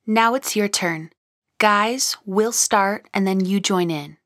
Now it's your turn. Guys, we'll start and then you join in.